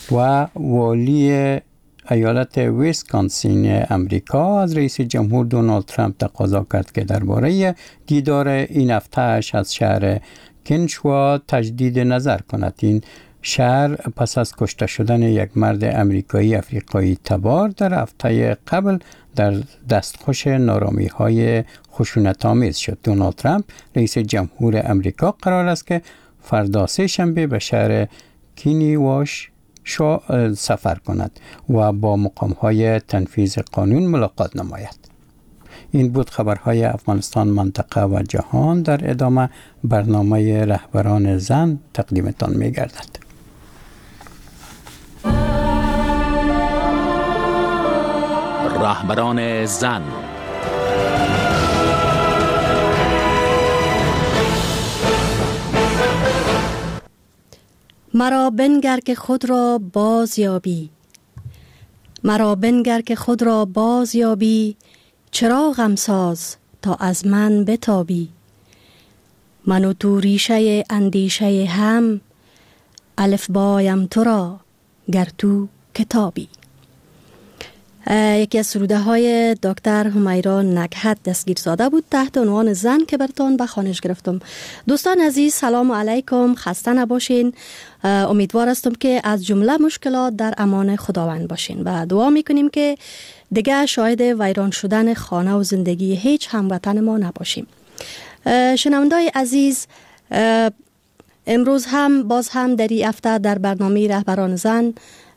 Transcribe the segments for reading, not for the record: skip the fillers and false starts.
و والی ایالت ویسکانسین امریکا از رئیس جمهور دونالد ترامپ تقاضا کرد که درباره دیدار این هفته‌اش از شهر کنشوا تجدید نظر کند. این شهر پس از کشته شدن یک مرد امریکایی افریقایی تبار در هفته قبل در دستخوش نارامی‌های خشونت‌آمیز شد. دونالد ترامپ رئیس جمهور امریکا قرار است که فردا سه شنبه به شهر کینیواش سفر کند و با مقام‌های تنفیذ قانون ملاقات نماید. این بود خبرهای افغانستان، منطقه و جهان. در ادامه برنامه رهبران زن تقدیمتان می‌گردد. رهبران زن. مرا بنگر که خود را باز یابی، مرا بنگر که خود را باز یابی، چراغم ساز تا از من بتابی. من و تو ریشه اندیشه هم، الف بایم تو را گر تو کتابی. یکی از سروده های دکتر همیرا نکهت دستگیرزاده بود تحت عنوان زن که براتون به خوانش گرفتم. دوستان عزیز سلام علیکم، خسته نباشین. امیدوار هستم که از جمله مشکلات در امان خداوند باشین و دعا میکنیم که دیگه شاهد ویران شدن خانه و زندگی هیچ هموطن ما نباشیم. شنوندای عزیز، امروز باز هم در این هفته در برنامه رهبران زن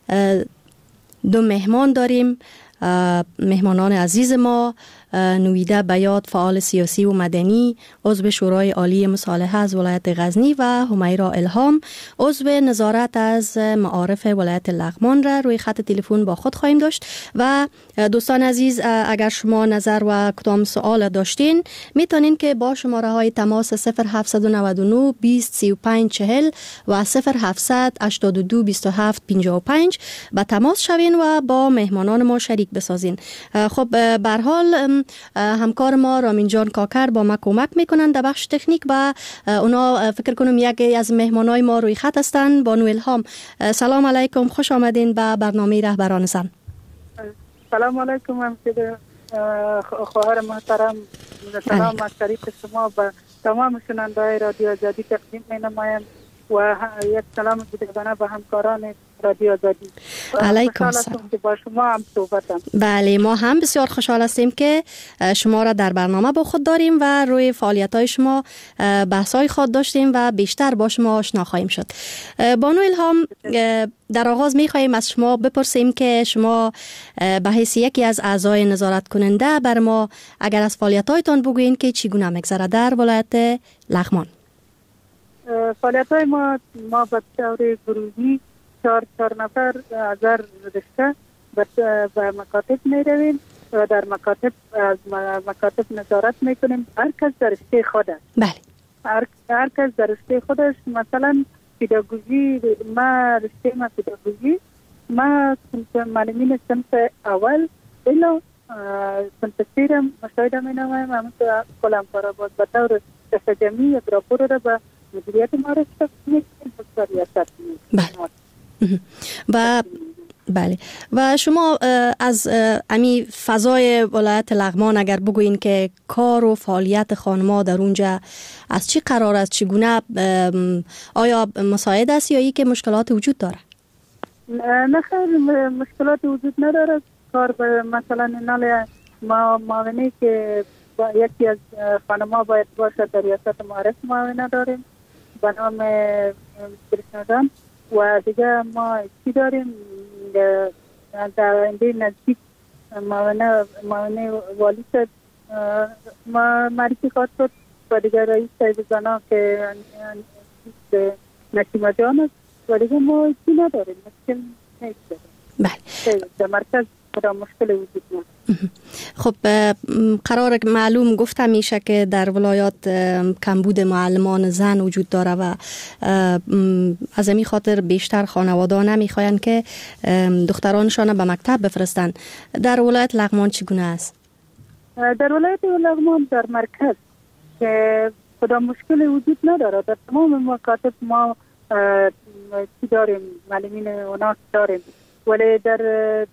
دو مهمان داریم. مهمانان عزیز ما نویده بیات، فعال سیاسی و مدنی، عضو شورای عالی مصالحه از ولایت غزنی و همیرا الهام، عضو نظارت از معارف ولایت لغمان را روی خط تلفن با خود خواهیم داشت. و دوستان عزیز، اگر شما نظر و کدام سوال داشتین میتونین که با شماره های تماس 0799 20 35 40 و 0700 82 27 55 به تماس شوین و با مهمانان ما شریک بسازین. خب به هر حال همکار ما رامین جان کاکر با ما کمک میکنن در بخش تکنیک و اونا فکر کنم یکی از مهمانای ما روی خط هستن. بانو الهام، سلام علیکم، خوش آمدین به برنامه رهبران زن. سلام علیکم همسید خواهر محترم، سلام از طریق شما به تمام شنونده‌های رادیو آزادی تقدیم می‌نمایم و یک سلام جداگانه به همکاران رادیو آزادی. علیکم سلام. که با شما هم صحبتم. بله، ما هم بسیار خوشحال هستیم که شما را در برنامه با خود داریم و روی فعالیت‌های شما بحث‌های خود داشتیم و بیشتر با شما آشنا خواهیم شد. بانو الهام، در آغاز می‌خواهیم از شما بپرسیم که شما به حیث یکی از اعضای نظارت کننده بر ما اگر از فعالیت‌هایتان بگویید که چگونه می‌گذرد در ولایت لغمان. فعالیت‌های ما به طور گروهی 4 نفر از هر رشته به مکاتب می رویم و در مکاتب از مکاتب نظارت می کنیم. هر کس در رشته خود است. بله. هر کس در رشته خودش. مثلا پداگوژی، ما رشته ما پداگوژی، ما معلمین صنف اول الا صنف سیرم مشاهده می نمایم. همونطور کلم کارآباد به طور تجمعی یک راپور را به مدیریت معرفت می کنیم. و بله، و شما از امی فضای ولایت لغمان اگر بگوین که کار و فعالیت خانم‌ها در اونجا از چی قرار است، چگونه، آیا مساعد است یا ای که مشکلات وجود داره؟ نه خیر، مشکلات وجود نداره. کار به مثلا نال معاونی که یکی از خانم‌ها باید باشد در ریاست معارف معاونه داریم به نام کرشنادان و دیگه ما چی داریم در آینده نزدیک معاونه والی شد ما معرفی خواهد شد و دیگه رئیس صاحب زنا که نسیمه جان است و دیگه ما چی نداریم، مشکل نیست داریم. در مرکز خدا مشکل وجود نداره. خب قرار معلوم گفته میشه که در ولایات کمبود معلمان زن وجود داره و از این خاطر بیشتر خانواده نمیخواین که دخترانشان به مکتب بفرستن. در ولایت لغمان چگونه است؟ در ولایت لغمان در مرکز که خدا مشکل وجود نداره. در تمام مکاتب ما چی داریم، معلمین اوناس داریم، ولی در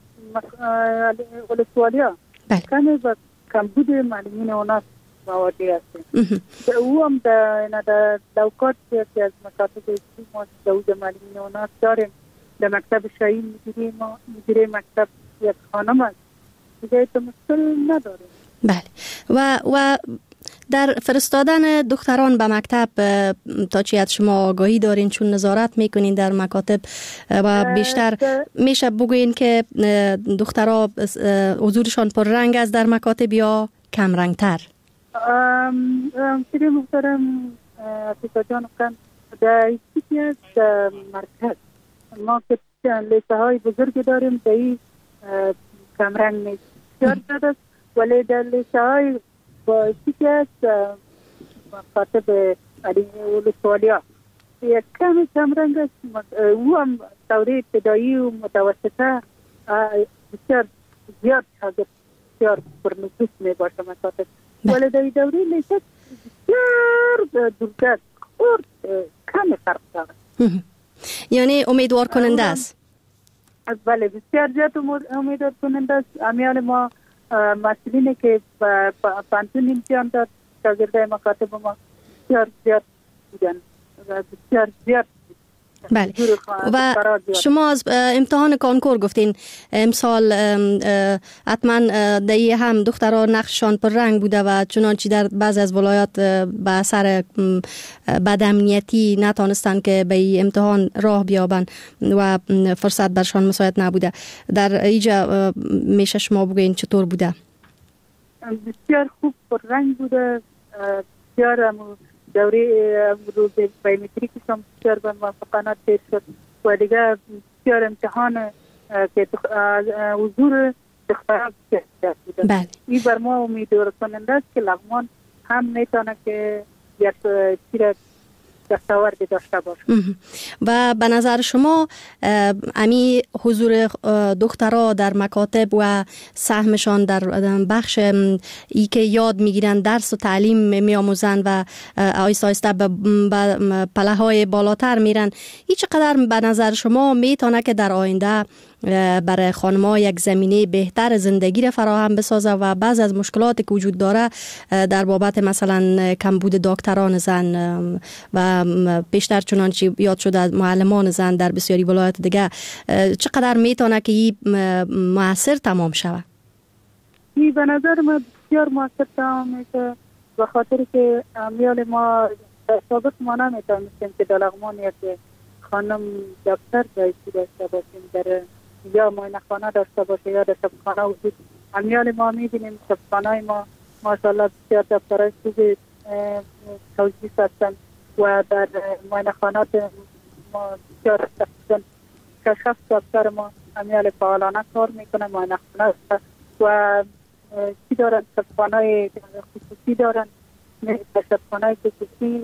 ولسوالیا کمی با کمبود معلمین اوناس مواجه هستیم. او هم در دوکات یکی از مکاتب ما دوز معلمین اوناس داریم. در مکتب شاهین مدیره مکتب یک خانم است، دیگه تو مشکل نداریم. بله. و در فرستادن دختران به مکتب تا چی از شما آگاهی دارین، چون نظارت میکنین در مکاتب و بیشتر میشه بگوین که دخترها حضورشان پر رنگ است در مکاتب یا کم رنگ تر؟ سری محترم افیقا جان کن در یکی از مرکز ما که لیسه های بزرگ داریم در این کم رنگ نیست بسیار زیاد است، ولی در لیسه های با یکی از مکاتب ولسوالیا یک کمی کم رنگ است. او هم دوره ابتدایی و متوسطه بسیار زیاد شاگرد بسیار پرنفوذ می باشه مکاتب، ولی در دوره لیسه بسیار دورتر کمی فرق داره. یعنی امیدوار کننده است؟ بله بسیار زیاد امیدوار کننده است. امیال ما مسئولینی که پانتون امتحان داد شاگردای مکاتب ما بسیار زیاد بودن و بسیار زیاد. بله. و شما از امتحان کانکور گفتین امسال حتما دایی هم دخترها نقششان پر رنگ بوده و چنانچه در بعض از ولایات به اثر بدامنیتی نتانستن که به این امتحان راه بیابن و فرصت برشان مساعد نبوده. در اینجا میشه شما بگوین چطور بوده؟ بسیار خوب پر رنگ بوده. بسیار دوره روز بایومتریکی هم بسیار به موافقانه تیر شد و دیگه بسیار امتحان که حضور دخترها بسیار بوده. این بر ما امیدوار کننده است که لغمان هم میتونه که یک چیز دستاوردی داشته باشه. و به نظر شما امی حضور دخترها در مکاتب و سهمشان در بخش ای که یاد میگیرن درس و تعلیم میآموزن و آیسته آیسته به پله‌های بالاتر میرن، این چقدر به نظر شما میتونه که در آینده برای خانم‌ها یک زمینه بهتر زندگی را فراهم بسازه و بعض از مشکلاتی که وجود داره در بابت مثلا کمبود دکتران زن و بیشتر چنانچه یاد شده از معلمان زن در بسیاری ولایات دیگه، چقدر میتونه که این موثر تمام شود؟ این به نظر من بسیار موثر تمام میشه، به خاطر که امیال ما سابق ما نمیتونستیم که در لغمان یک خانم دکتر رئیسی داشته باشیم، در یا معاینه خانه داشته باشه یا در شفاخانه وجود. امیال ما میبینیم شفاخانه ما ماشاءالله بسیار دکترهای خوب توجیه هستن و در معاینه خانات ما بسیار کشف دکتر ما امیال فعالانه کار میکنه، معاینه خانه و چی دارن شفاخانه خصوصی دارن، شفاخانه خصوصی.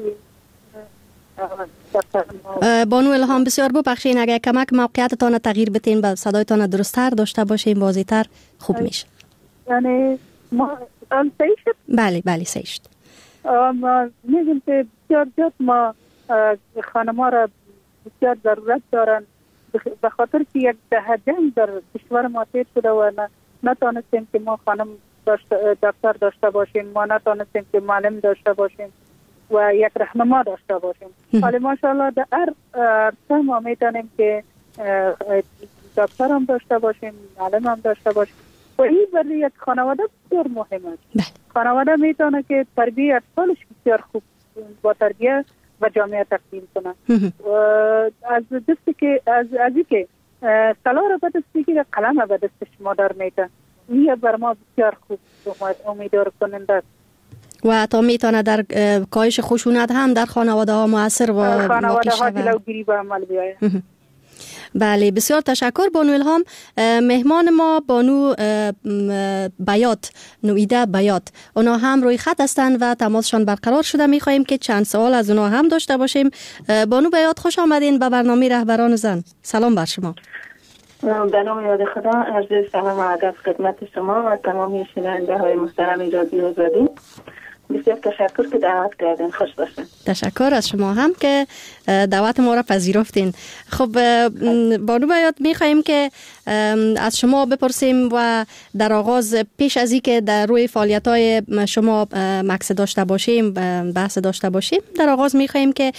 بانو الهام بسیار ببخشین اگر کمک موقعیتتان تغییر بتین و صدایتان درست‌تر داشته باشین واضح‌تر خوب میشه. یعنی ما سیشت؟ بله سیشت. ما میگیم که بسیار زیاد ما خانم‌ها را بسیار ضرورت دارن، به خاطر که یک دهه جنگ در کشور ما تیر شده و نتانستیم که ما خانم دکتر داشته باشیم، ما نتانستیم که معلم داشته باشیم و یک رهنما داشته باشیم. ولی ماشاءالله در هر ما میتونیم که دکتر هم داشته باشیم، معلم هم داشته باشیم و این برای یک خانواده بسیار مهم است. خانواده میتونه که تربیت اطفالش بسیار خوب با تربیت و جامعه تقدیم کنه. از دستی که از که سلا را به دست بگیره قلم را به دست شما در میتن. این بر ما بسیار خوب امیدوار کننده است. و تا میتونه در کاهش خشونت هم در خانواده ها مؤثر و خانواده ها جلوگیری به عمل بیاید. بله بسیار تشکر بانو الهام. مهمان ما بانو بیات نویده بیات، اونا هم روی خط هستند و تماسشان برقرار شده. میخواییم که چند سوال از اونا هم داشته باشیم. بانو بیات خوش آمدین به برنامه رهبران زن. سلام بر شما. به نام یاد خدا عرض سلام و ادب خدمت شما و تمامی شنونده های محترم رادیو آزادی. بسیار تشکر که دعوت کردین. خوش باشین. تشکر از شما هم که دعوت ما را پذیرفتین. خب بانو بیات میخواییم که از شما بپرسیم و در آغاز پیش از این که در روی فعالیت‌های شما مکس داشته باشیم، بحث داشته باشیم، در آغاز میخواییم که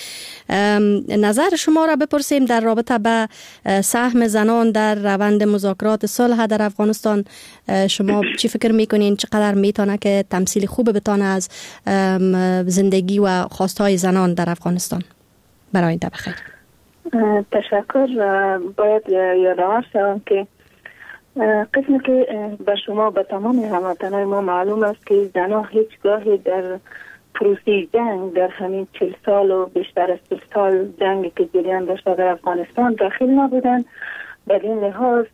نظر شما را بپرسیم در رابطه به سهم زنان در روند مذاکرات صلح در افغانستان. شما چی فکر میکنین چقدر میتونه که تمثیل خوب بتونه از زندگی و خواستهای زنان در افغانستان؟ برای ده بخیر. تشکر. باید یادآور شوم که قسمی که به شما به تمام هموطنان ما معلوم است که زنها هیچگاهی در پروسه جنگ در همین 40 سال و بیشتر از 40 سال جنگی که جریان داشته در افغانستان داخل نبودن. بدین لحاظ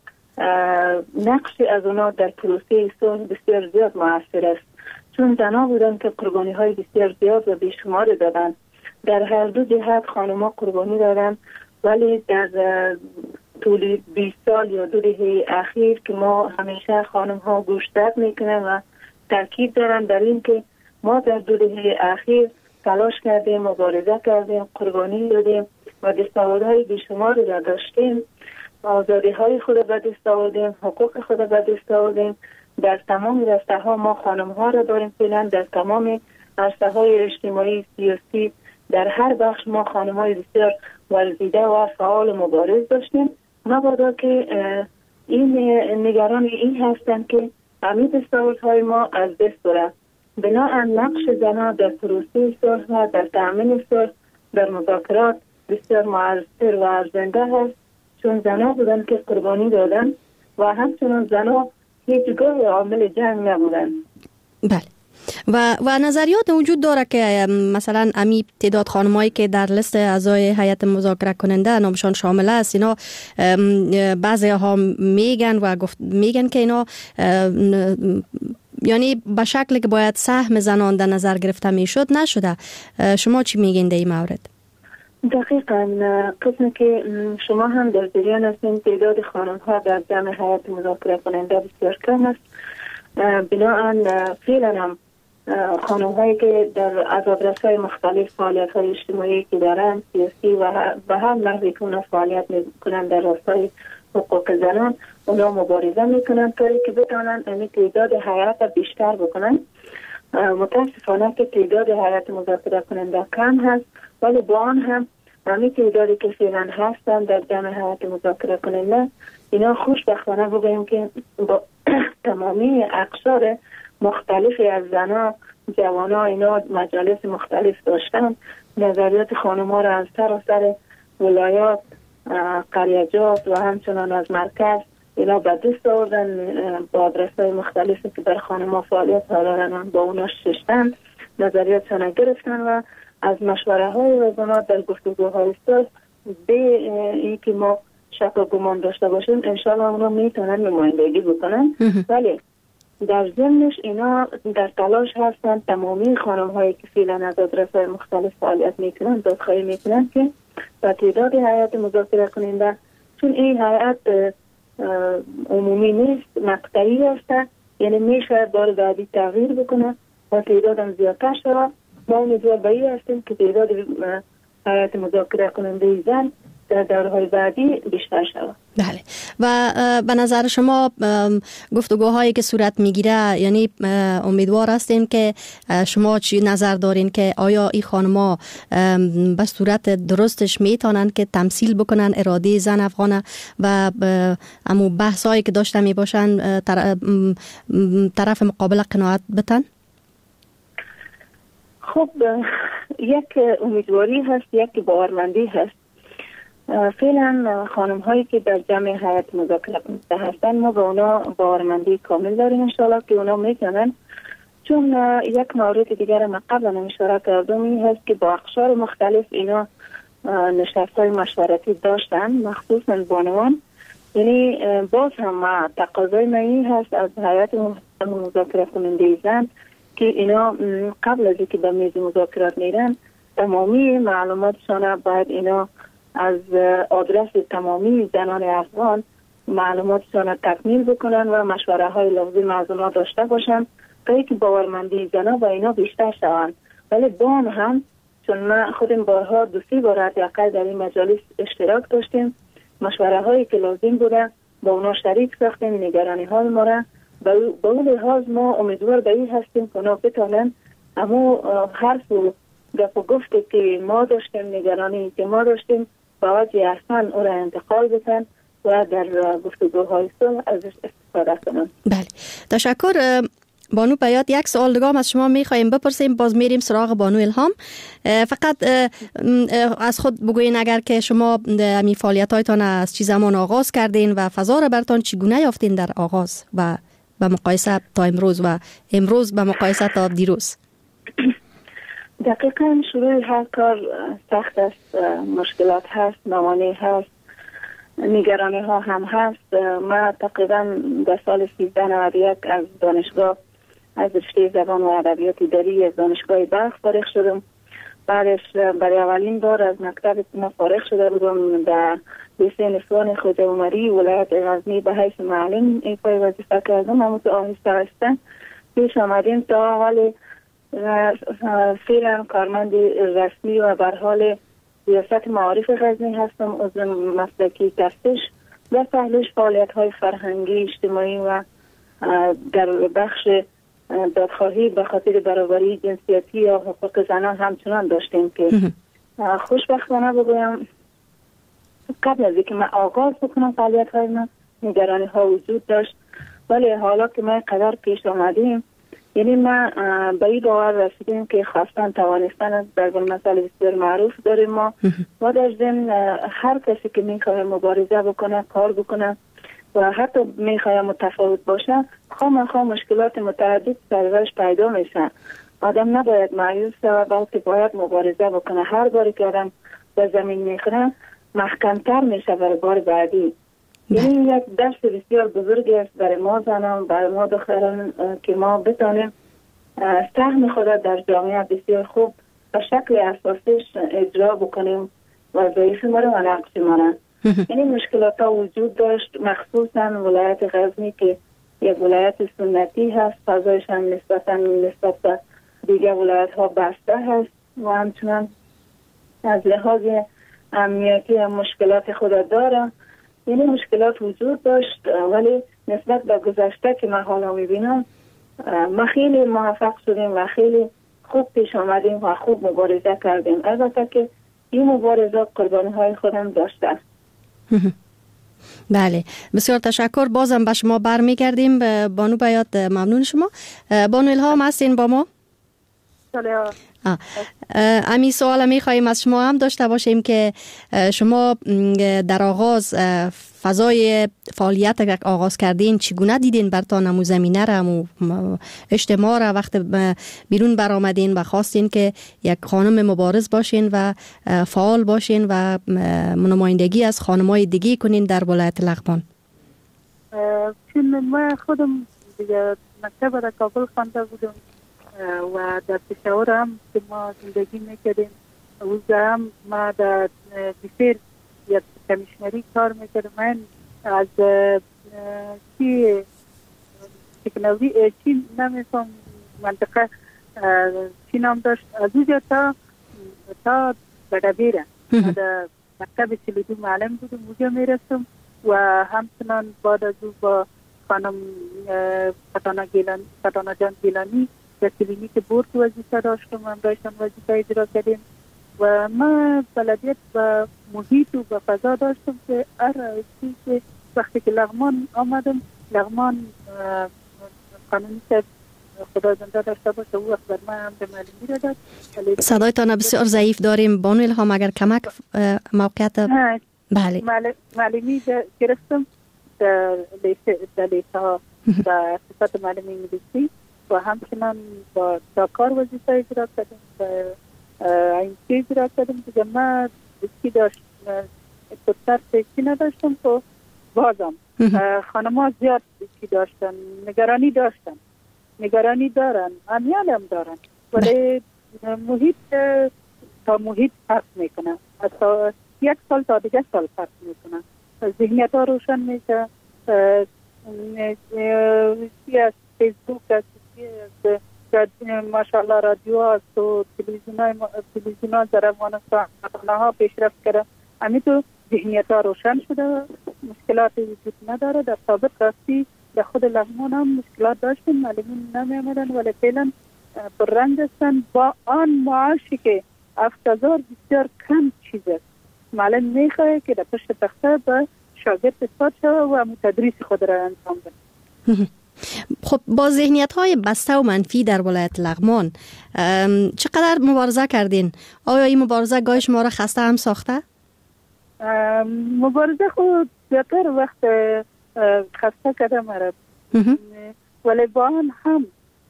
نقش از اونا در پروسه صلح بسیار زیاد مؤثر است، چون زنها بودن که قربانی های بسیار زیاد و بیشمار دادن. در هر دو جهت خانم‌ها قربانی دادن، ولی در طول 20 سال یا 2 دهه اخیر که ما همیشه خانم‌ها گوشتاب میکنن و تاکید دارن در این که ما در 2 دهه اخیر تلاش کردیم، مبارزه کردیم، قربانی دادیم و دستاوردهای بیشمار را داشتیم. آزادی‌های خود را به دست آوردیم، حقوق خود را به دست آوردیم. در تمام رشته‌ها ما خانم‌ها را داریم فعلا، در تمام عرصه‌های اجتماعی، سیاسی، در هر بخش ما خانم‌های بسیار ورزیده و فعال مبارز داشتیم. مبادا که این نگران این هستند که همین دستاوردهای ما از دست برد. بنابراین نقش زنان در پروسه صلح و در تأمین صلح در مذاکرات بسیار مؤثر و ارزنده هست، چون زنان بودن که قربانی دادن و همچنان زنان هیچگاه عامل جنگ نبودن. بله. و نظریات وجود داره که مثلا امی تعداد خانمایی که در لیست اعضای هیئت مذاکره کننده نامشان شامل است، اینا بعضی ها میگن که اینا یعنی به شکلی که باید سهم زنان در نظر گرفته میشد نشده. شما چی میگین در این مورد؟ دقیقاً قسمی که شما هم در جریان هستین تعداد خانم‌ها در جمع هیئت مذاکره کننده بسیار کم است. بنابراین فعلا هم خانم‌هایی که در آدرس‌های مختلف فعالیت‌های اجتماعی که دارند، سیاسی و به هر نحوی که فعالیت می‌کنند در راستای حقوق زنان، اونا مبارزه می‌کنند که بتوانند این تعداد هیئت بیشتر بکنند. متاسفانه که تعداد هیئت مذاکره کننده کم هست، ولی با آن هم همین تعدادی که فعلا هستند در جمع هیئت مذاکره کننده، اینا خوشبختانه بگوییم که با تمامی اقشار مختلفی از زنها، جوانها، اینا مجالس مختلف داشتن. نظریات خانم‌ها را از سراسر ولایات، قریجات و همچنان از مرکز اینا به دست آوردن. با آدرس‌های مختلفی که در خانم‌ها فعالیت دارن با اونا ششتن، نظریاتشان گرفتن و از مشوره‌های وزنا در گفتگوهای صلح به اینکه ما شک و گمان داشته باشیم انشالله اونا میتونن نمایندگی بکنن. ولی در ضمنش اینا در تلاش هستن تمامی خانم‌هایی که فعلا از آدرس‌های مختلف فعالیت میکنن دادخواهی میکنن که با تعداد هیئت مذاکره کننده، چون این هیئت عمومی نیست، مقطعی هست، یعنی میشه بار بعدی تغییر بکنه و تعدادم زیادتر شود. ما امیدوار به این هستیم که تعداد هیئت مذاکره کننده زن در دورهای بعدی بیشتر شود. بله. و به نظر شما گفتگوهایی که صورت میگیره، یعنی امیدوار هستیم که شما چی نظر دارین که آیا این خانم‌ها به صورت درستش میتونن که تمثیل بکنن اراده زن افغانه و امو بحثایی که داشته میباشن طرف مقابل قناعت بتن؟ خب یک امیدواری هست، یک باورمندی هست. فعلا خانم هایی که در جمع هیئت مذاکره کننده هستن ما به اونا باورمندی کامل داریم انشاءالله که اونا میتونن، چون یک مورد دیگر ما قبلا اشاره کردم این هست که با اقشار مختلف اینا نشست های مشورتی داشتن، مخصوصا بانوان. یعنی باز هم تقاضای من این هست از هیئت مذاکره کننده زن که اینا قبل از اینکه به میز مذاکرات میرن تمامی معلوماتشان باید اینا از آدرس تمامی زنان افغان معلوماتشان تکمیل بکنن و مشوره های لازم از اونا داشته باشن که باورمندی زنا با اینا بیشتر شوند. ولی با هم چون ما خودم بارها 2-3 بار حداقل در این مجالس اشتراک داشتیم، مشوره هایی که لازم بوده با اونا شریک ساختیم، نگرانی های ما را به اون لحاظ ما امیدوار به این هستیم که اونا بتانن اما حرف و گپ و گفته که ما داشتیم، نگرانی که ما داشتیم با وجه احسن او را انتقال بتن و در گفتگوهای صلح ازش استفاده کنن. بله، تشکر بانو بیات. یک سوال دیگه از شما میخوایم بپرسیم، باز میریم سراغ بانو الهام. فقط از خود بگوین اگر که شما می فعالیت هایتان از چی زمان آغاز کردین و فضا را برتان چگونه یافتین در آغاز و به مقایسه تا امروز و امروز به مقایسه تا دیروز؟ دقیقا شروع هر کار سخت است، مشکلات هست، موانع هست، نگرانی ها هم هست. ما تقریبا در سال 1391 از دانشگاه از رشته زبان و ادبیات اداری از دانشگاه بلخ فارغ شدم. بعدش برای اولین بار از مکتب ما فارغ شده بودم در لیسه نسوان خواجه عمری ولایت غزنی به حیث معلم ایفای وظیفه کردم. اما تو آهسته آهسته پیش آمدیم تا ولی فعلا کارمند رسمی و بر حال ریاست معارف غزنی هستم، عضو مسلکی تفتیش و پهلوش فعالیت های فرهنگی اجتماعی و در بخش دادخواهی به خاطر برابری جنسیتی یا حقوق زنان همچنان داشتیم که خوشبختانه بگویم قبل از اینکه من آغاز بکنم فعالیت های من نگرانی ها وجود داشت، ولی حالا که ما قدر پیش آمدیم یعنی ما به این باور رسیدیم که خواستن توانستن در مسئله بسیار معروف داریم ما و در ضمن هر کسی که میخواه مبارزه بکنه، کار بکنه و حتی میخواه متفاوت باشه خواهم مشکلات متعدد سرش پیدا میشه. آدم نباید مایوس شود بلکه باید مبارزه بکنه. هر باری که آدم به زمین میخوره محکمتر میشه برای بار بعدی. یعنی یک درس بسیار بزرگی است برای ما زنان، برای ما دختران که ما بتانیم سهم خود در جامعه بسیار خوب به شکل اساسیش اجرا بکنیم وظایف ما رو و نقش ما رو. یعنی مشکلات ها وجود داشت، مخصوصا ولایت غزنی که یک ولایت سنتی هست، فضایش هم نسبت به دیگر ولایت ها بسته هست و همچنان از لحاظ امنیتی مشکلات خود داره. یعنی مشکلات وجود داشت ولی نسبت به گذشته که من حالا میبینم ما خیلی موفق شدیم و خیلی خوب پیش آمدیم و خوب مبارزه کردیم. البته که این مبارزه قربانی های خودم داشته. بله، بسیار تشکر. بازم به شما برمیگردیم. بانو بیات ممنون شما. بانو الهام هستین با ما؟ امی سوال میخواییم از شما هم داشته باشیم که شما در آغاز فضای فعالیت که آغاز کردین چگونه دیدین برتان امو زمینه را، امو اجتماع را وقت بیرون برآمدین و خواستین که یک خانم مبارز باشین و فعال باشین و نمایندگی از خانمای دیگه کنین در ولایت لغمان؟ چون من خودم دیگه مکتب در کابل خوانده بودم و در پشاور هم که ما زندگی میکردیم، اونجا هم ما در بیسیر یا کمیشنری کار میکردم. من از تکنوی چین نمیفهم منطقه چین هم داشت، از اونجا تا بدبیره در مکتب 32 معلم بودم، اونجا میرستم و همچنان بعد از او با خانم فتانا جان گیلانی در کلینیک بورد وظیفه داشتم، هم داشتم وظیفه اجرا کردیم و ما بلدیت و محیط و فضا داشتم که که وقتی که لغمان آمدم، لغمان قانونی که خدا زنده داشته باشه او وقت بر من هم به معلومی را داد. صدایتان بسیار ضعیف داریم بانو الهام، اگر کمک موقعیت بله معلومی گرفتم در لیسه ها و صفت معلمی انگلیسی و همچنان با داکار وظیفه اجرا کردیم و این چیز اجرا کردیم که ما دستی داشت کتر سیستی نداشتم تو بازم خانم ها زیاد دستی داشتن، نگرانی دارن، امیال هم دارن ولی محیط تا محیط فرق میکنه، از یک سال تا دیگه سال فرق میکنه، ذهنیت ها روشن میشه. از فیسبوک، از ماشاءالله رادیو هست و تلویزیون ها در افغانستان ها پیشرفت کرده، همین تو ذهنیت ها روشن شده، مشکلات وجود نداره. در سابق راستی در خود لغمان هم مشکلات داشتیم، معلمین نمی آمدن ولی فعلا پررنگ هستن. با آن معاشی که 7000 بسیار کم چیز است. معلم میخواه که در پشت تخته به شاگرد اثبات شده و تدریس خود را انجام بده. خب با ذهنیت های بسته و منفی در ولایت لغمان چقدر مبارزه کردین؟ آیا این مبارزه گاهی شما را خسته هم ساخته؟ مبارزه خود زیادتر وقت خسته کرده مرد، ولی با آن هم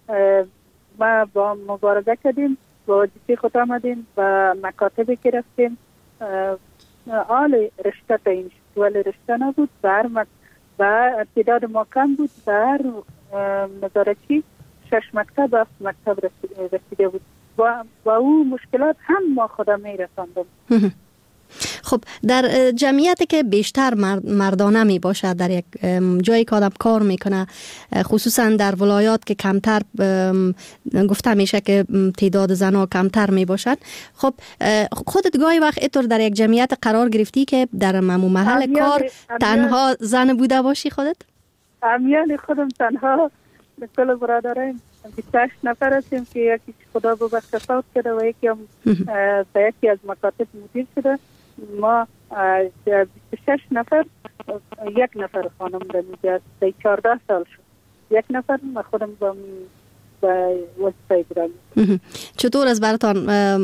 ما با مبارزه کردیم، با وظیفه خود آمدیم و مکاتبی که رفتیم آل رشته تعیین شد، ولی رشته نبود و تعداد ما کم بود. در نظارتی 6 مکتب 7 مکتب رسیده بود. با او مشکلات هم ما خدا می رساندم. خب در جمعیتی که بیشتر مردانه می باشد، در یک جایی که آدم کار میکنه، خصوصا در ولایات که کمتر گفته میشه که تعداد زنها کمتر می باشد، خب خودت گاهی وقت اینطور در یک جمعیت قرار گرفتی که در محل کار تنها زن بوده باشی خودت؟ امیال خودم تنها کل برادرم 28 نفر هستیم که یکی خدا ببخشه فوت کرده و یکی هم به یکی از مکاتب مدیر شده. ما 26 نفر، یک نفر خانم در میجاست 14 سال شد، یک نفر من خودم با وظیفه بودم. چطور از براتان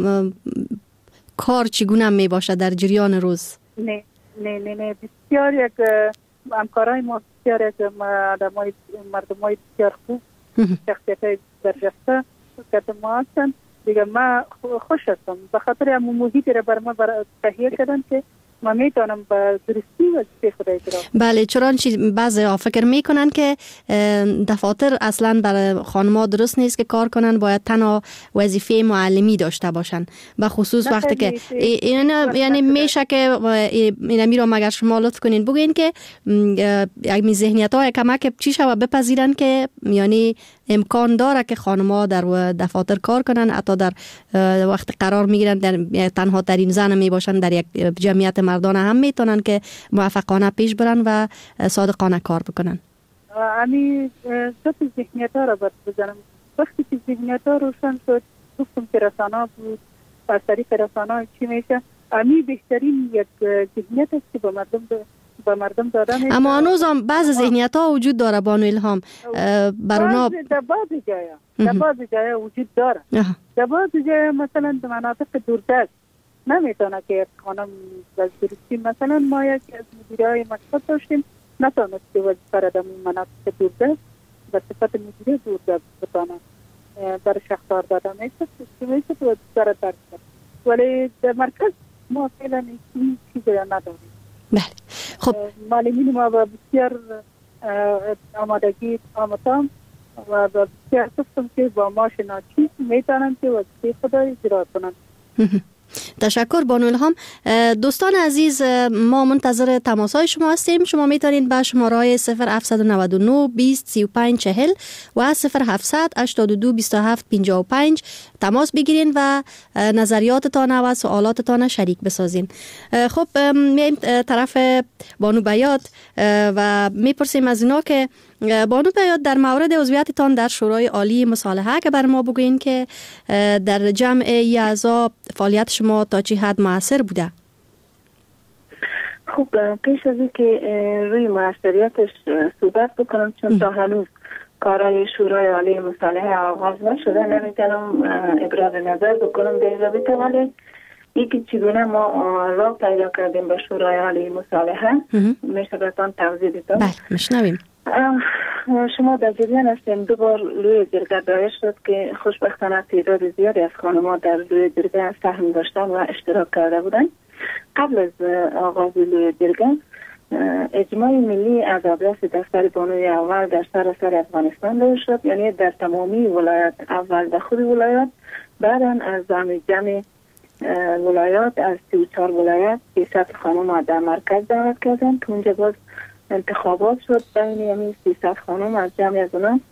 کار چگونه می باشه در جریان روز؟ نه بسیار یک همکارای ما بسیار یک مردمای بسیار خوب، شخصیت های برجسته که ما هستن دیگه. ما خوش هستم به خاطر همون محیطی را بر ما تهیه کردن که ما میتونم به درستی وظیفه خود اجرا کنم. بله، چرانچه بعضی فکر میکنن که دفاتر اصلا برای خانم‌ها درست نیست که کار کنن، باید تنها وظیفه معلمی داشته باشن، به خصوص وقتی که یعنی میشه که اینمی رو مگر شما لطف کنین بگین که یک ذهنیت‌های کمک چی شود بپذیرن که یعنی امکان داره که خانم‌ها در دفاتر کار کنن، حتی در وقت قرار میگیرن در تنها ترین زن می باشن در یک جمعیت مردانه هم میتونن که موفقانه پیش برن و صادقانه کار بکنن. امی ست ذهنیت‌ها را بزنم. وقتی که ذهنیت‌ها روشن شد، گفتم که رسانه بود، از طریق رسانه چی میشه، امی بهترین یک ذهنیت است که به مردم دادن. اما هنوز هم بعض ذهنیت‌ها وجود داره بانو الهام، بر اونا در بعض جایا وجود داره. در بعض جایا مثلا در مناطق دوردست نمیتونه که خانم از درستی، مثلا ما یکی از مدیرای مکتب داشتیم نتونست که وظیفه را در مناطق دوردست به صفت مدیره دوردست بتانه در شخصار داده میشه که وظیفه را درک کرد، ولی در مرکز ما فعلا این چیزی را نداریم. بله. خب معلمین ما با بسیار آمادگی آمدم و با بسیار سفتم که با ما شناچی میتونم که وظیفه خود اجرا کنم. تشکر بانو الهام. دوستان عزیز، ما منتظر تماس‌های شما هستیم. شما میتونید به شماره‌های 0799 20 35 40 و 0700 82 27 55 تماس بگیرین و نظریاتتان و سوالاتتان شریک بسازین. خب میایم طرف بانو بیات و میپرسیم از اینا که بانو بیات در مورد عضویتتان در شورای عالی مصالحه که بر ما بگوین که در جمع اعضا فعالیت شما تا چه حد مؤثر بوده؟ خب پیش از این که روی موثریتش صحبت بکنم، چون تا هنوز کارهای شورای عالی مصالحه آغاز نشده، نمیتونم ابراز نظر بکنم در این رابطه، ولی یکی چگونه ما راه پیدا کردیم به شورای عالی مصالحه میشه براتون توضیح بدم. بله میشنویم. شما در جریان هستیم 2 بار روی جرگه دایره شد که خوشبختانه تعداد زیادی از خانم‌ها در روی جرگه سهم داشتن و اشتراک کرده بودند. قبل از آغاز روی جرگه اجماع ملی از آدرس دفتر بانوی اول در سراسر افغانستان داده شد، یعنی در تمامی ولایات، اول در خود ولایات، بعدا از جمع ولایات از 34 ولایات 300 خانم در مرکز دعوت کردن که اونجا باز انتخابات شد بین 300 خانم از جمع از اونا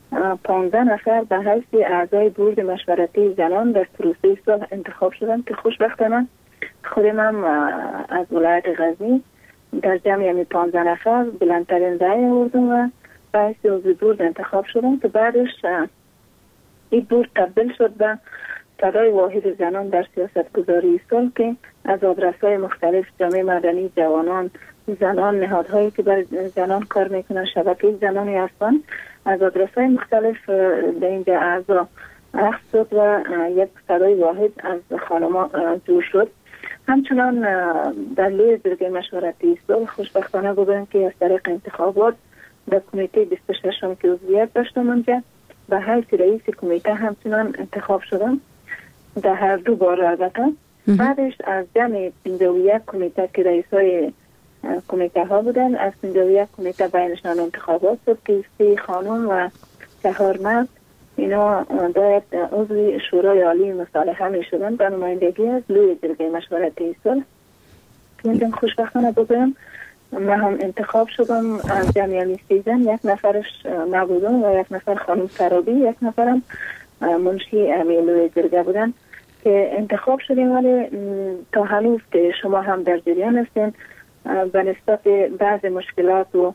15 نفر به حیث اعضای بورد مشورتی زنان در پروسه صلح انتخاب شدند که خوشبختانه خودم هم از ولایت غزنی در جمع 15 نفر بلندترین رأی آوردم و به حیث عضو بورد انتخاب شدم که بعدش این بورد تبدیل شد به صدای واحد زنان در سیاست گذاری صلح که از آدرس‌های مختلف جامعه مدنی، جوانان، زنان، نهادهایی که بر زنان کار میکنن، شبکه زنانی هستند، از آدرس‌های مختلف در اینجا اعضا اخذ شد و یک صدای واحد از خانم‌ها جور شد. همچنان در لوی جرگه مشورتی صلح خوشبختانه بودم که از طریق انتخابات در کمیته 26 که عضویت داشتم اونجا به حیث رئیس کمیته همچنان انتخاب شدم در هر دو بار. البته بعدش از جمع 51 کمیته که رئیسای کمیته ها بودن، از 51 کمیته بینشان انتخابات شد که 3 خانم و 4 مرد اینا باید عضو شورای عالی مصالحه می شدن به نمایندگی از لوی جرگه مشورتی صلح. که خوشبختانه بودم من هم انتخاب شدم از جمع 13، یک نفرش نبودم و یک نفر خانم سرابی، یک نفرم منشی لوی جرگه بودن که انتخاب شدیم. ولی تا هنوز که شما هم در جریان هستین به نسبت بعض مشکلات و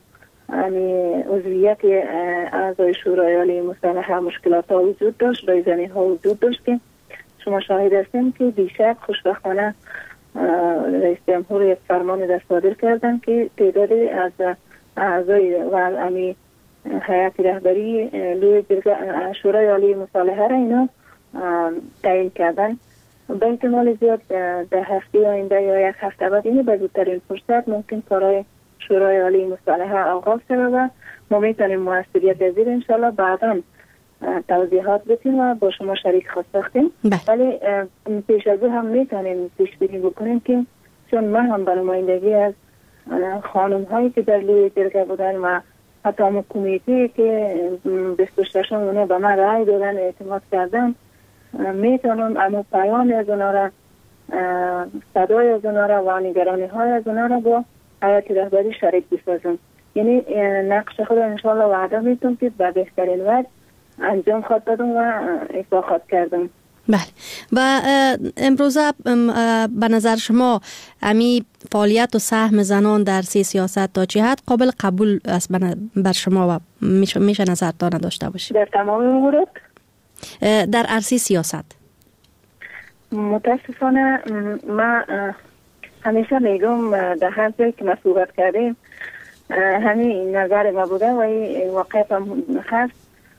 عضویت اعضای شورای عالی مصالحه مشکلات ها وجود داشت، رایزنی ها وجود داشت که شما شاهد هستین که بیشک خوشبختانه رئیس جمهور یک فرمان در صادر کردن که تعدادی از اعضای و هیئت رهبری لوی شورای عالی مصالحه را اینا تعیین کردن. به احتمال زیاد در هفته آینده یا یک هفته بعد اینه به زودترین فرصت ممکن کارهای شورای عالی مصالحه آغاز شده و ما میتونیم موثریت پذیر انشالله بعدا توضیحات بدیم و با شما شریک خواست ساختیم. ولی پیش از هم میتونیم پیش بینی بکنیم که چون من هم به نمایندگی از خانم هایی که در لوی جرگه بودن و حتی هم کمیته که 26 اونه به من رای دادن اعتماد کردن میتونم اما پیام از اونا را صدای از اونا را و نگرانی های از اونا را با هیئت رهبری شریک بسازم. یعنی نقش خود انشاءالله وعده میتونم که به بهترین وجه انجام خواهد دادم و ایفا خواهد کردم. بله. و امروزه به نظر شما امی فعالیت و سهم زنان در سیاست تا چه حد قابل قبول است بر شما و میشه نظرتان داشته باشید؟ در تمام مورد در عرصه سیاست متاسفانه من همیشه میگم در هر جایی که ما صحبت کردیم همین نظر ما بوده و این واقعیت هم هست.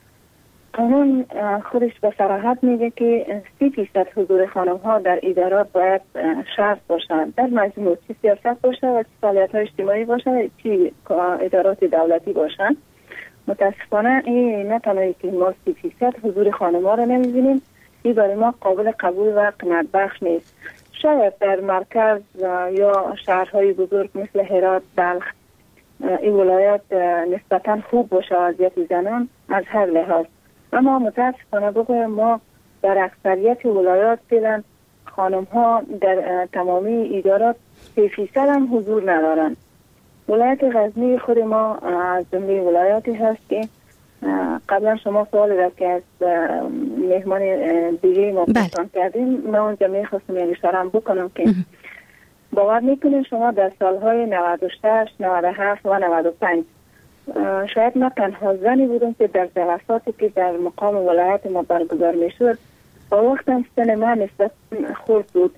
قانون خودش به صراحت میگه که 30% حضور خانم ها در ادارات باید شرط باشند، در مجموع چی سیاست باشه و چی فعالیت های اجتماعی باشه و چی ادارات دولتی باشند. متاسفانه این نه تنهایی که ما 30% حضور خانم ها را نمیبینیم، این برای ما قابل قبول و قناعت بخش نیست. شاید در مرکز یا شهرهای بزرگ مثل هرات، بلخ این ولایات نسبتا خوب باشه وضعیت زنان از هر لحاظ، اما متاسفانه بگویم ما در اکثریت ولایات فعلا خانم ها در تمامی ادارات 3% هم حضور ندارند. ولایت غزنی خود ما از جمله ولایاتی هست که قبلا شما سوال را که از مهمان دیگه ما پرسان کردیم، من اونجا میخواستم یک اشاره بکنم که باور میکنیم شما در سالهای 96 97 و 95 شاید ما تنها زنی بودم که در جلساتی که در مقام ولایت ما برگزار میشد با وقت سن من نسبت خورد بود،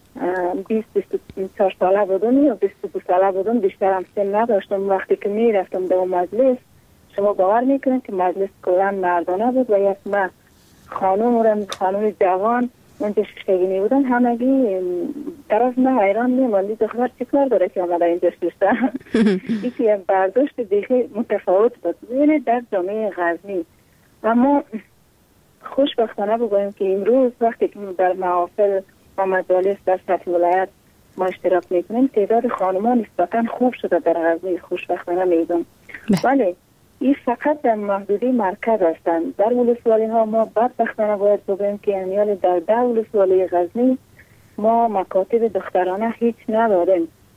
20-24 ساله بودم یا 22 ساله بودم، بیشتر هم سن نداشتم. وقتی که میرفتم در مجلس شما باور میکنید که مجلس کلا مردانه بود و یک من خانم جوان اونجا ششگینی بودن، همگی طرف من حیران میماندی دختر چه کار داره که آمده اینجا ششته. یکی یک برداشت دیگه متفاوت بود یعنی در جامعه غزنی. اما خوشبختانه بگویم که امروز وقتی که در محافل و مجالس در سطح ولایت ما اشتراک میکنیم تعداد خانمان نسبتا خوب شده در غزنی، خوشبختانه میگم. ولی این فقط در محدوده مرکز هستند. در ولسوالی ها ما بدبختانه باید بگویم که امیال در 10 ولسوالی غزنی ما مکاتب دخترانه هیچ نداریم.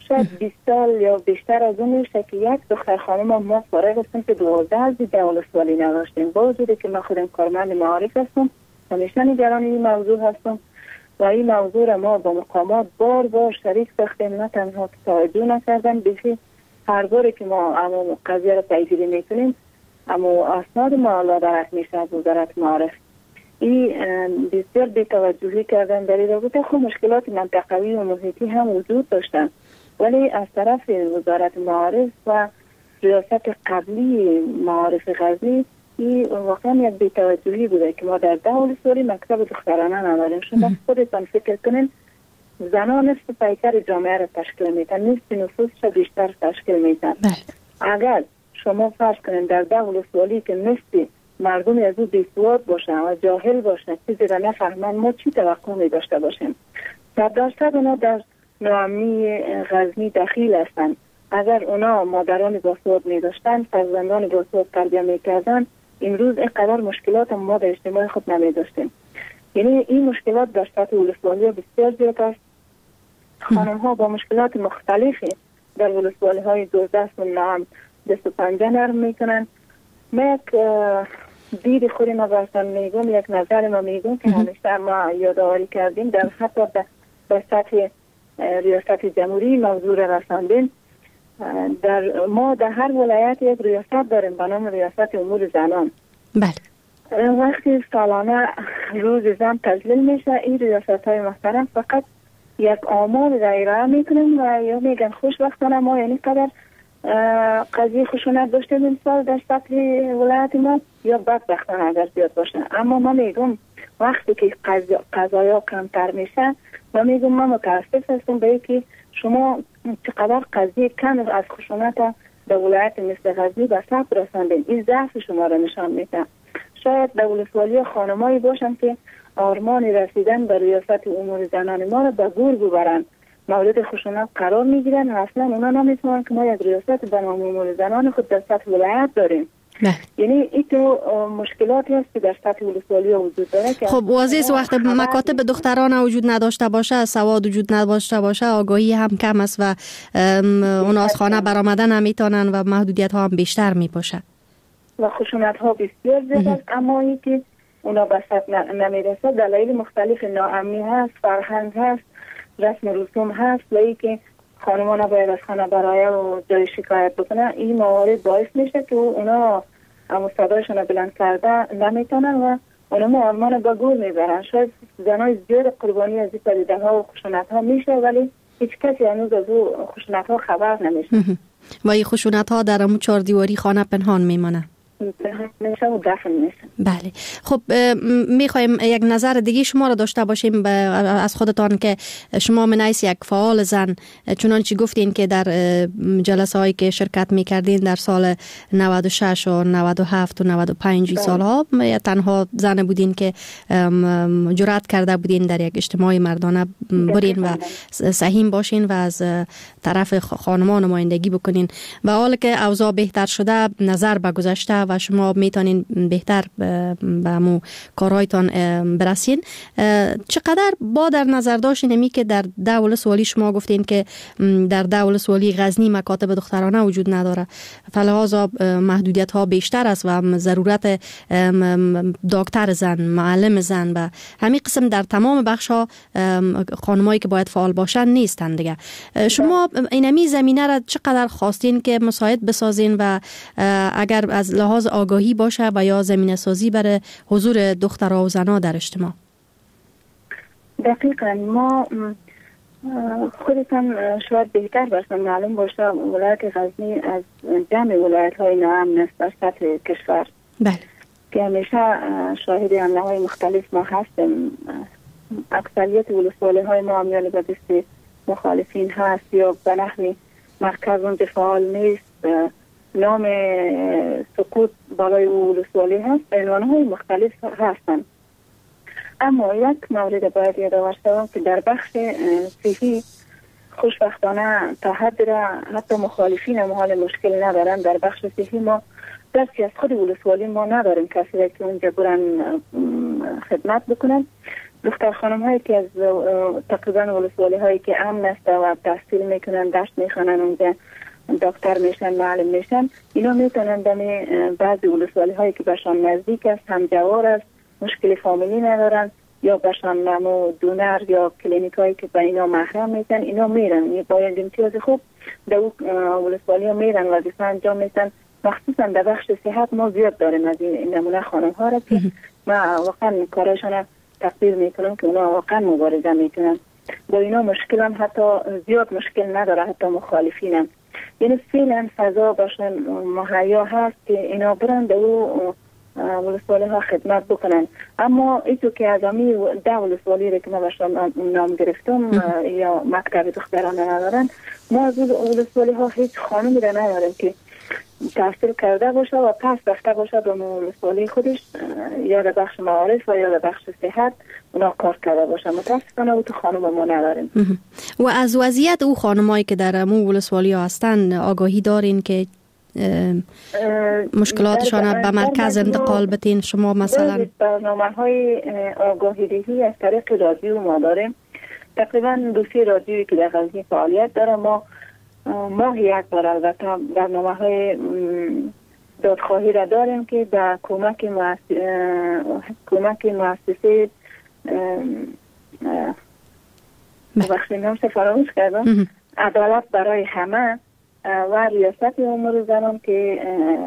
شاید 20 سال یا بیشتر از اون میشه که یک دختر خانم ما فارغ هستیم که 12 از دولت‌سوالی نداشتیم. با وجودی که من خودم کارمند معارف هستم، همیشه نگران این موضوع هستم و این موضوع را ما با مقامات بار بار شریک ساختیم، نه تنها که توجه نکردن. بیخی هر باری که ما اما قضیه را پیگیری میکنیم اما اسناد ما درک میشه از وزارت معارف. این بسیار بی‌توجهی کردن در این رابطه. خب مشکلات منطقوی و محیطی هم وجود داشتن، ولی از طرف وزارت معارف و ریاست قبلی معارف غزنی این واقعا یک بی‌توجهی بوده که ما در دولت‌سوالی مکتب دخترانه نداریم. شما خودتان فکر کنین زنان نصف پیکر جامعه را تشکیل میدن، نصف نفوسش را بیشتر تشکیل میدن. اگر شما فرض کنین در دولت‌سوالی که نصف مردم از او بیسواد باشن و جاهل باشن، چیزی را نفهمن، ما چی توقع می داشته باشیم؟ 100% اونا در ناامنی غزنی دخیل هستند. اگر اونا مادران باسواد می داشتن، فرزندان باسواد تربیت می کردن، امروز اینقدر مشکلات ما در اجتماع خود نمی داشتیم. یعنی این مشکلات در سطح ولسوالی بسیار زیاد است. خانم ها با مشکلات مختلفی در ولسوالی های 12 و نام 25 نرم می کنن. من یک دید خودی ما برسان میگم، یک نظر ما میگم که همیشه ما یادآوری کردیم در حتی در سطح ریاست جمهوری موضوع را رساندیم. ما در هر ولایت یک ریاست داریم به نام ریاست امور زنان. بله. وقتی سالانه روز زن تجلیل میشه، این ریاست های محترم فقط یک آمار را ارائه میکنیم و یا میگن خوشبختانه ما یعنی قدر قضیه خشونت داشتیم این سال در سطح ولایت ما، یا بدبختانه اگر زیاد باشه. اما ما میگم وقتی که قضایا کمتر میشه و میگم ما متاسف هستیم به اینکه شما چقدر قضیه کم از خشونت در ولایت مثل غزنی به ثبت رساندین. این ضعف شما را نشان میده. شاید در ولسوالی خانمایی باشن که آرمان رسیدن به ریاست امور زنان ما را به گور ببرن، مورد خشونت قرار میگیرن و اصلا اونا نمیتونن که ما یک ریاست به نام امور زنان خود در سطح ولایت داریم. یعنی این تو مشکلاتی هست که در سطح ولسوالی وجود داره. خب واضح وقت مکاتب دختران وجود نداشته باشه، سواد وجود نداشته باشه، آگاهی هم کم است و اونا از خانه برآمدن نمیتونن و محدودیت ها هم بیشتر میباشه و خشونت ها بسیار زیاد است. اما این که اونا به سطح نمیرسه دلایل مختلف ناامنی هست، فرهنگ هست، رسم رسوم هست و این که خانمان باید از خانه برای و جای شکایت بکنن. این موارد باعث میشه که اونا صدایشون بلند کرده نمیتونن و اونا آرمان با گور میبرن. شاید زنای زیاد قربانی از این پدیده ها و خشونت ها میشه ولی هیچ کسی هنوز از او خشونت ها خبر نمیشه و این خشونت ها در همون 4 دیواری خانه پنهان میمانه. بله. خب میخوایم یک نظر دیگه شما را داشته باشیم از خودتان که شما من حیث یک فعال زن، چنانچه گفتین که در جلسه هایی که شرکت میکردین در سال 96 و 97 و 95 سالها تنها زن بودین که جرأت کرده بودین در یک اجتماع مردانه برین و سهیم باشین و از طرف خانمان نمایندگی بکنین و حالا که اوضاع بهتر شده نظر به گذشته و شما میتونین بهتر به مو کارهایتان برسین، چقدر با در نظر داشتین نمی که در دولت‌سوالی شما گفتین که در دولت‌سوالی غزنی مکاتب دخترانه وجود نداره، فلحاظا محدودیت ها بیشتر است و ضرورت دکتر زن، معلم زن و همین قسم در تمام بخش ها خانمایی که باید فعال باشن نیستن دیگه. شما اینمی زمینه را چقدر خواستین که مساعد بسازین و اگر از لحاظ آگاهی باشه و یا زمینه سازی برای حضور دخترها و زنها در اجتماع؟ دقیقاً ما خودتان شاید بهتر برسن معلوم باشه ولایت غزنی از جمع ولایت های ناامن است در سطح کشور. بله. که همیشه شاهد حمله های مختلف ما هستیم. اکثریت ولسوالی های ما امیال به دست مخالفین هست یا به نحوی مرکز اون فعال نیست، نام سقوط بالای ولسوالی هست، عنوان‌های مختلف هستند. اما یک مورد باید یادآور شود که در بخش صحی خوشبختانه تا حد را حتی مخالفین ما حال مشکل ندارن. در بخش صحی ما درکی از خود ولسوالی ما نداریم کسی که اونجا برن خدمت بکنن. دختر خانم هایی که از تقریبا ولسوالی هایی که امن است و تحصیل میکنن، درس میخوانن اونجا، دکتر میشن، معلم میشن، اینا میتونن دمی بعضی ولسوالی هایی که برشان نزدیک است، همجوار است، مشکل فامیلی ندارن یا برشان نمو دونر یا کلینیک هایی که به اینا محرم میشن، اینا میرن باید امتیاز خوب در ولسوالی ها میرن وظیفه انجام میشن. مخصوصا در بخش صحت ما زیاد داریم از این نمونه خانم ها را که ما واقعا کارشان تقدیر میکنم که اونا واقعا مبارزه میکنن. با اینا مشکل هم حتی زیاد مشکل نداره، حتی مخالفین هم. یعنی فعلا فضا باشن مهیا هست که اینا برن در ولسوالی ها خدمت بکنن. اما ایتو که از امی 10 ولسوالی را که ما باشن نام گرفتم یا مکتب دختران ندارن، ما از ولسوالی ها هیچ خانمی را نداریم که تحصیل کرده باشه و پس رفته باشه به ولسوالی خودش یا در بخش معارف و یا در بخش صحت اونا کار کرده باشه. متاسفانه او تو خانم ما نداریم. و از وضعیت او خانمایی که در امو ولسوالی ها هستن آگاهی دارین که مشکلاتشان به مرکز انتقال بتین؟ شما مثلا برنامه های آگاهی دهی از طریق رادیو ما داریم، تقریبا 2-3 رادیویی که در غزنی فعالیت داره. ما ماهی یک بار البته برنامه های دادخواهی را داریم که در کمک مؤسسه بخشی نامش فراموش کردم، عدالت برای همه و ریاست امور زنان که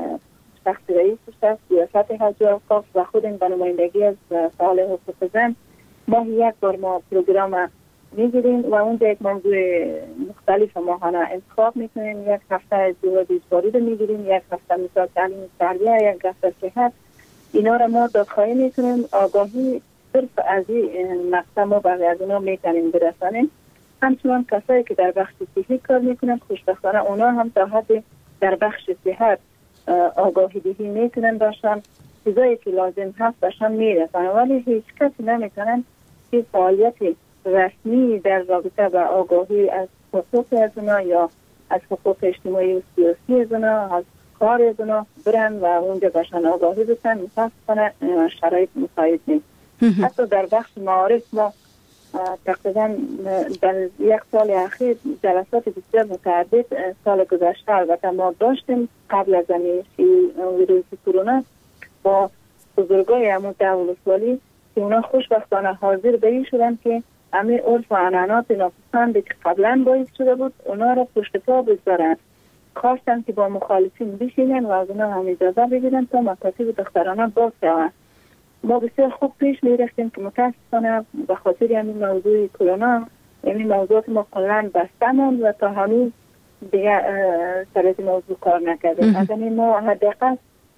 شخص رئیسش است، ریاست حج و اوقاف و خود این به نمایندگی از فعال حقوق زن ماهی یک بار ما پروگرام میگیریم و اونجا یک موضوع مختلف ماهانه انتخاب میکنیم. یک هفته ازدواج اجباری رو میگیریم، یک هفته مثال تعلیم تربیه، یک هفته صحت. اینا را ما دادخواهی میکنیم. آگاهی صرف از این مقطع ما برای از اونا میتونیم برسانیم. همچنان کسایی که در بخش صحی کار میکنن خوشبختانه اونا هم تا حد در بخش صحت آگاهی دهی میتونن باشن، چیزایی که لازم هست باشن میرسن، ولی هیچ کسی نمیتونن که فعالیت رسمی در رابطه با آگاهی از حقوق از اونا یا از حقوق اجتماعی و سیاسی از اونا، از کار از اونا برن و اونجا باشن آگاهی بسن. متاسفانه شرایط مساعد نیست. حتی در بخش معارف ما تقریبا در یک سال اخیر جلسات بسیار متعدد سال گذشته البته ما داشتیم قبل از ویروس کرونا با بزرگای همون 10 ولسوالی که اونا خوشبختانه حاضر به این شدن که همه عرف و عنعنات ناپسندی که قبلا باعث شده بود اونا را پشت پا بگذارن. خواستن که با مخالفین بشینن و از اونا هم اجازه بگیرن تا مکاتب دخترانه باز شوند. ما بسیار خوب پیش میرفتیم که متاسفانه به خاطر همین موضوع کرونا این موضوعات ما کلن بسته ماند و تا هنوز دیگه سر از موضوع کار نکردیم. از همین ما حداقل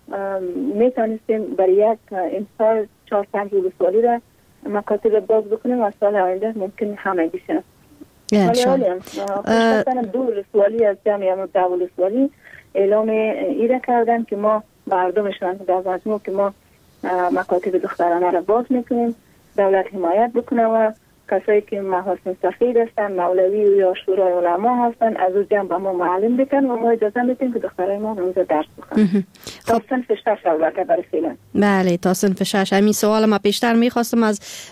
میتونستیم برای یک امسال 4-5 ولسوالی را مکاتب باز بکنیم و سال آینده ممکن همه بشن. ولی خوشبختانه 2 ولسوالی از جمعی 10 ولسوالی اعلام ایره کردن که ما مردمشان در مجموع که ما مکاتب دخترانه را باز میکنیم، دولت حمایت بکنه و کسایی که محاسن سفید هستن، مولوی یا شورای علما هستن از او جنب ما معلم بکن و ما اجازه میتیم که دخترای ما اونجا درس بخونن. تا صنف 6 البته برای فعلا. بله تا صنف 6. همین سوال ما پیشتر میخواستم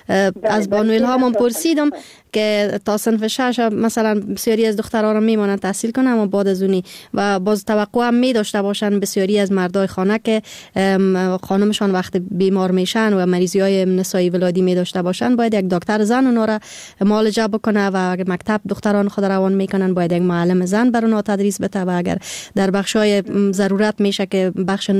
از بانو الهام پرسیدم که تا صنف 6 مثلا بسیاری از دختران میمونن تحصیل کنن اما بعد از اونی و باز توقع هم می داشته باشن بسیاری از مردای خانه که خانمشان وقت بیمار میشن و مریضی های نسایی ولادی می داشته باشن باید یک دکتر زن اونا را معالجه بکنه و اگر مکتب دختران خود روان میکنن باید یک معلم زن بر اونا تدریس بده و اگر در بخشای ضرورت میشه که بخش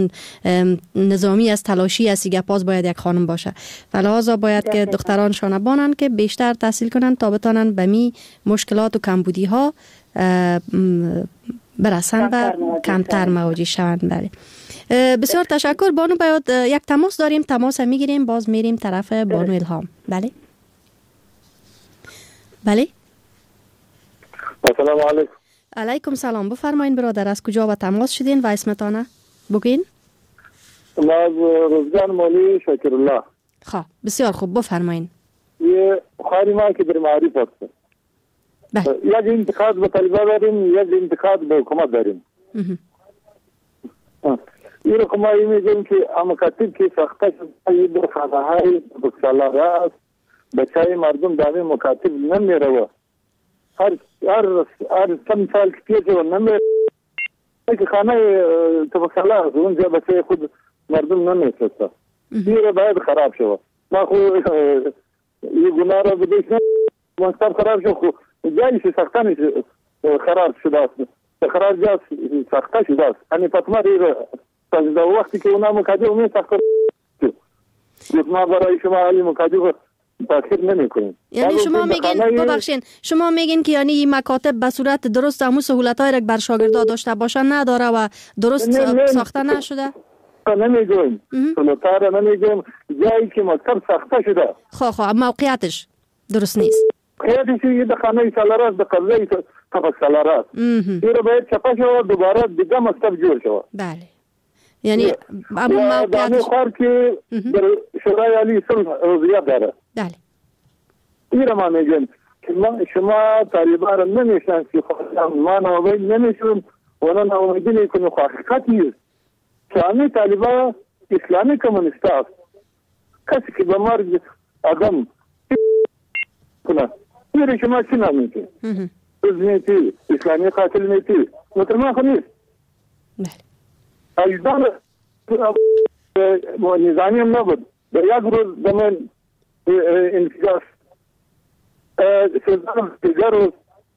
نظامی از تلاشی از گپاز باید یک خانم باشه. فلحاظا باید که دختران شانبانن که بیشتر تحصیل کنن تا بتانن به می مشکلات و کمبودی ها برسن و کمتر مواجه شوند. بله بسیار تشکر بانو. باید یک تماس داریم، تماس میگیریم باز میریم طرف بانو الهام. بله بله السلام علیکم. علیکم سلام. بفرمایین برادر از کجا با تماس شدین و اسمتانه بگین؟ ما از روزگان مولی شکرالله. خواه بسیار خوب بفرمایین. یه خواهری ما که در معارف هستم. یک انتقاد به طلبه داریم، یک انتقاد به حکومت داریم. این رو که ما میگیم که مکاتب که ساخته شده در خانه های بکسالاره است بچای مردم دامه مکاتب نمیره. هر چند سال که پیش نمیره که خانه تبصله اونجا بچه خود مردم نمیسته. دیره باید خراب شود. ما خو یه گناه را بدهش مکتب خراب شد، خو جایش سختانش خراب شده است. خراب جاست سخته شده است. هنی پتما دیره در وقتی که اونا مکاتب می سخته شد. ما برای شما علی مکاتب تاخیر نمی کنیم. یعنی شما میگین ببخشین، شما میگین که یعنی این مکاتب به صورت درست همون سهولت‌های را بر شاگردا داشته باشن نداره و درست ساخته نشده؟ نمیگویم سهولت‌ها را نمیگویم، جایی که مکتب ساخته شده خواه موقعیتش درست نیست. موقعیتش یه خانه سالارات به قبضه طبق سالارات این را باید چپا شود دوباره دیگه مکتب جور شود. بله یعنی همون موقعیتش خوار که در شورای عالی صلح عضویت داره. بله این را ما میگیم که شما طالبان را نمیشن که ما ناامید نمیشون اونا ناامیدی میکنیم. حقیقت نیست که همه طالبان اسلامی کمونیست است. کسی که به مرگ آدم کنه این شما چی نمیگید؟ نیتی اسلامی قاتل نیتی مسلمان خو نیست. اجدان نظامی هم نبود. در یک روز زمان انفجار سلطان دیگر روز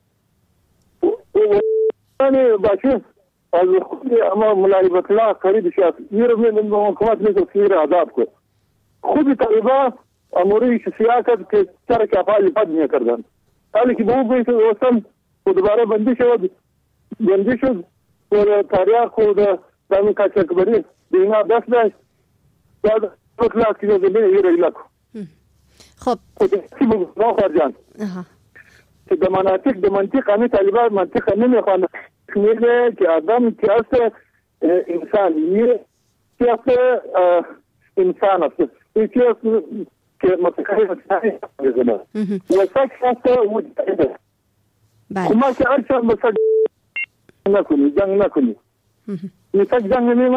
باشه از خود اما ملایبت الله قریب شد یه رو من حکومت نیست سیر عذاب کو خود طالبان اموری سیاست که چرا کفالی بد میکردن حالی که به اون بیت وصل و دوباره بندی شد و تاریخ و دامی کچکبری دینا دست داشت بعد اطلاق که زمین یه رو ایلکو خب چی بگو ناخر جان که در منطق همه طالبان منطق نمیخوانه میگه که آدم که است انسان یه که است انسان است یه که است که متقاعد انسانی بزنه و سک است وجود کما که ارشان بسک نکنی جنگ نکنی یه سک جنگ نمیمه